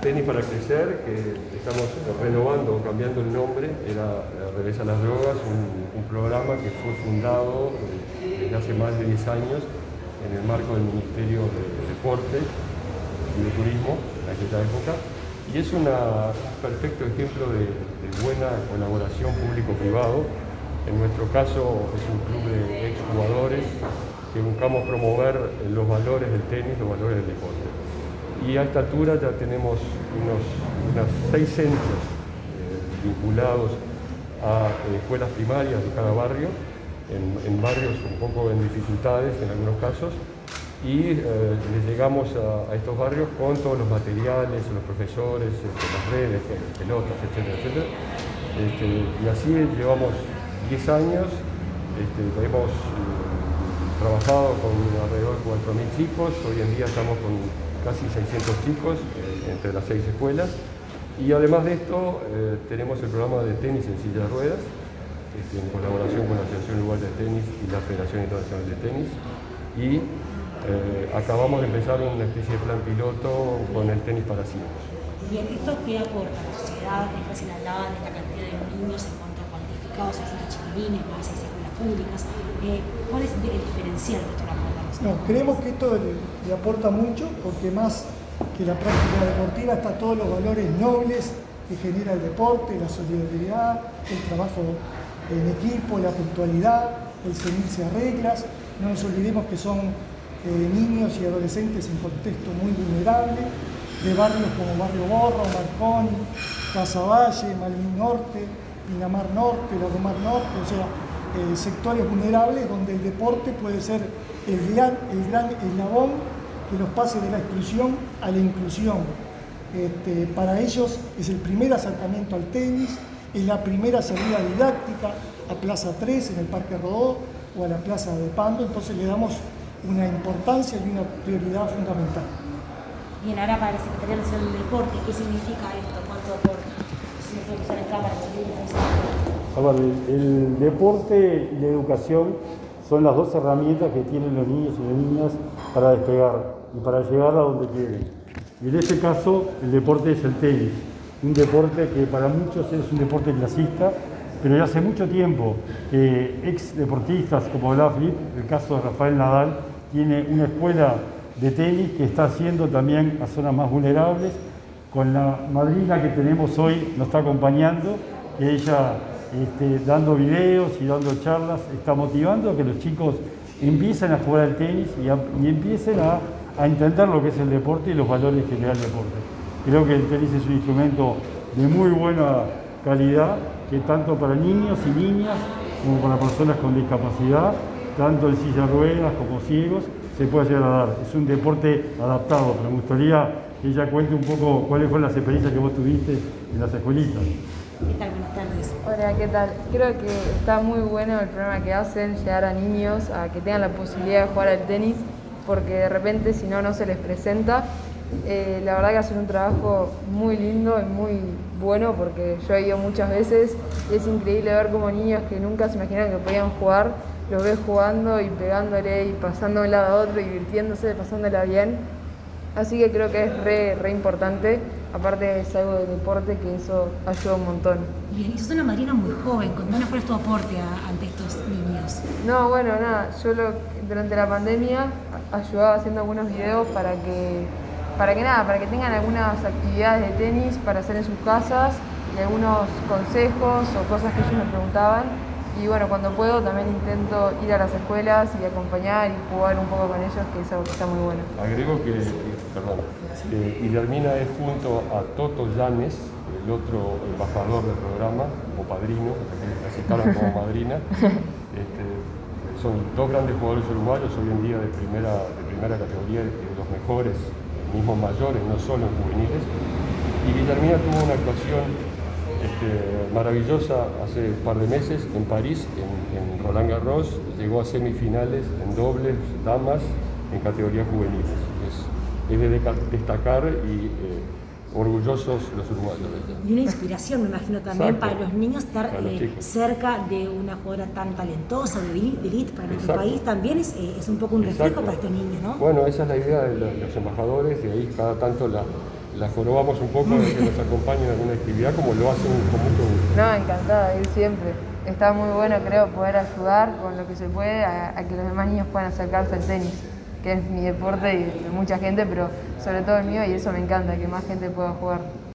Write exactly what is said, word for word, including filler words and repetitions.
Tenis para Crecer, que estamos renovando, cambiando el nombre, era Revés a las Drogas, un, un programa que fue fundado desde hace más de diez años en el marco del Ministerio de Deporte y de Turismo en aquella época, y es un perfecto ejemplo de, de buena colaboración público-privado. En nuestro caso es un club de exjugadores que buscamos promover los valores del tenis, los valores del deporte. Y a esta altura ya tenemos unos, unos seis centros eh, vinculados a eh, escuelas primarias de cada barrio, en, en barrios un poco en dificultades en algunos casos, y eh, les llegamos a, a estos barrios con todos los materiales, los profesores, este, las redes, pelotas, etcétera, etcétera. Este, y así llevamos diez años, este, hemos eh, trabajado con alrededor de cuatro mil chicos, hoy en día estamos con casi seiscientos chicos eh, entre las seis escuelas, y además de esto eh, tenemos el programa de tenis en silla de ruedas, este, en colaboración con la Asociación Uruguaya de Tenis y la Federación Internacional de Tenis, y eh, acabamos de empezar una especie de plan piloto con el tenis para ciegos. Bien, ¿esto qué aporta a la sociedad? Recién hablaban de la cantidad de niños en cuanto a cuantificados, seiscientos chiquilines, más seis escuelas públicas. Eh, ¿Cuál es el diferencial de esto? No, creemos que esto le, le aporta mucho, porque más que la práctica deportiva está todos los valores nobles que genera el deporte, la solidaridad, el trabajo en equipo, la puntualidad, el ceñirse a reglas. No nos olvidemos que son eh, niños y adolescentes en contexto muy vulnerable, de barrios como Barrio Borro, Marconi, Casaballe, Malvin Norte, Pinamar Norte, Lagomar Norte, o sea, eh, sectores vulnerables donde el deporte puede ser el gran, el gran eslabón que los pase de la exclusión a la inclusión. Este, para ellos es el primer acercamiento al tenis, es la primera salida didáctica a Plaza tres en el Parque Rodó o a la Plaza de Pando, entonces le damos una importancia y una prioridad fundamental. Bien, ahora para la Secretaría Nacional del Deporte, ¿qué significa esto? ¿Cuánto aporta? Si me puede usar en cámara, a ver, el, el deporte y la educación son las dos herramientas que tienen los niños y las niñas para despegar y para llegar a donde quieren. Y en este caso, el deporte es el tenis, un deporte que para muchos es un deporte clasista, pero ya hace mucho tiempo que ex deportistas, como hablaba Felipe, el caso de Rafael Nadal, tiene una escuela de tenis que está haciendo también a zonas más vulnerables. Con la madrina que tenemos hoy nos está acompañando, que ella este, dando videos y dando charlas está motivando a que los chicos empiecen a jugar al tenis y, a, y empiecen a, a entender lo que es el deporte y los valores que le da el deporte. Creo que el tenis es un instrumento de muy buena calidad, que tanto para niños y niñas como para personas con discapacidad, tanto en silla de ruedas como ciegos, se puede llegar a dar. Es un deporte adaptado, pero me gustaría que ella cuente un poco cuáles fueron las experiencias que vos tuviste en las escuelitas. ¿Qué tal? Buenas tardes. Hola, ¿qué tal? Creo que está muy bueno el programa que hacen, llegar a niños a que tengan la posibilidad de jugar al tenis, porque de repente si no, no se les presenta. Eh, la verdad que hacen un trabajo muy lindo y muy bueno, porque yo he ido muchas veces y es increíble ver cómo niños que nunca se imaginaron que podían jugar, los ves jugando y pegándole y pasando de un lado a otro, divirtiéndose, pasándola bien. Así que creo que es re, re importante, aparte es algo de deporte que eso ayuda un montón. Bien, y sos una madrina muy joven, contanos cuál es tu aporte a, ante estos niños. No, bueno, nada, yo lo, durante la pandemia ayudaba haciendo algunos videos para que, para que nada, para que tengan algunas actividades de tenis para hacer en sus casas y algunos consejos o cosas que ellos me preguntaban. Y bueno, cuando puedo también intento ir a las escuelas y acompañar y jugar un poco con ellos, que es algo que está muy bueno. Agrego que, perdón, que Guillermina es junto a Toto Llanes, el otro embajador del programa, o padrino, la citaron como madrina. Este, son dos grandes jugadores uruguayos, hoy en día de primera, de primera categoría, de los mejores, mismos mayores, no solo en juveniles. Y Guillermina tuvo una actuación Este, maravillosa hace un par de meses en París, en, en Roland Garros, llegó a semifinales en dobles, damas, en categorías juveniles. Es, es de destacar y eh, orgullosos los uruguayos. Y una inspiración, me imagino, también Exacto. para los niños estar los eh, cerca de una jugadora tan talentosa, de elite para nuestro Exacto. país, también es, es un poco un reflejo Exacto. para estos niños, ¿no? Bueno, esa es la idea de los embajadores, y ahí cada tanto la, las jorobamos un poco de que nos acompañen en alguna actividad, como lo hacen con mucho gusto. No, encantada, ir siempre. Está muy bueno, creo, poder ayudar con lo que se puede a, a que los demás niños puedan acercarse al tenis, que es mi deporte y de mucha gente, pero sobre todo el mío, y eso me encanta, que más gente pueda jugar.